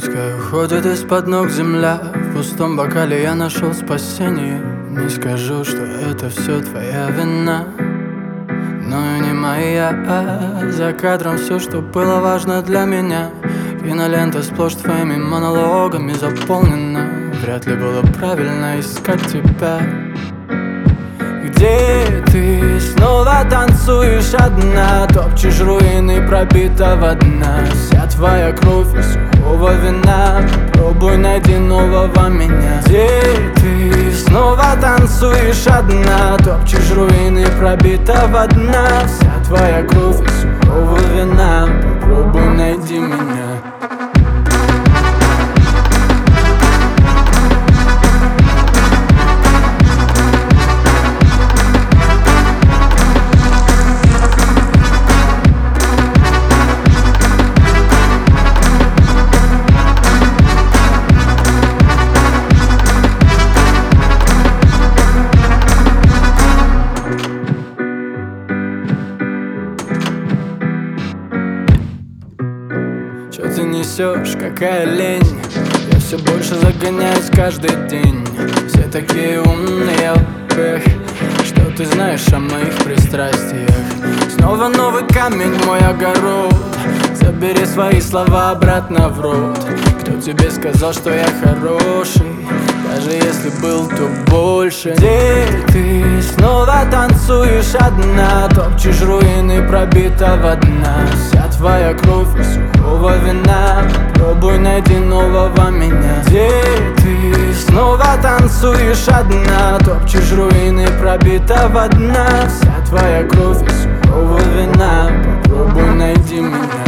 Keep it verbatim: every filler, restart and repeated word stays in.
Пускай уходит из-под ног земля, в пустом бокале я нашел спасение. Не скажу, что это все твоя вина, но и не моя. За кадром все, что было важно для меня. Кинолента сплошь твоими монологами заполнена. Вряд ли было правильно искать тебя. Где ты снова танцуешь одна, топчешь руины пробитого дна. Вся твоя кровь и сухого вина. Попробуй найди нового меня. Где ты снова танцуешь одна, топчешь руины пробитого дна. Вся твоя кровь и сухого вина. Попробуй найди меня. Что ты несешь, какая лень? Я все больше загоняюсь каждый день. Все такие умные, эх, что ты знаешь о моих пристрастиях? Снова новый камень в мой огород. Забери свои слова обратно в рот. Кто тебе сказал, что я хороший? Даже если был, то больше. Где ты снова танцуешь одна, топчешь руины пробитого дна. Вся твоя кровь и сухого вина. Пробуй найди нового меня. Где ты снова танцуешь одна, топчешь руины пробитого дна. Вся твоя кровь и сухого вина. Попробуй найди меня.